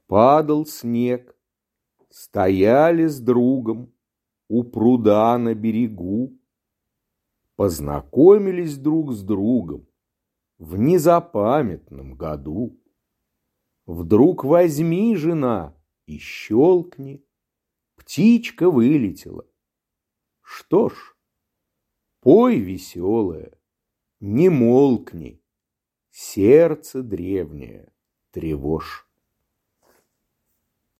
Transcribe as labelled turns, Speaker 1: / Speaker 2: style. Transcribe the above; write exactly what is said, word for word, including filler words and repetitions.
Speaker 1: Падал снег, стояли с другом у пруда на берегу, познакомились друг с другом в незапамятном году. Вдруг возьми, жена, и щелкни, птичка вылетела. Что ж, пой, веселая, не молкни, сердце древнее тревожь.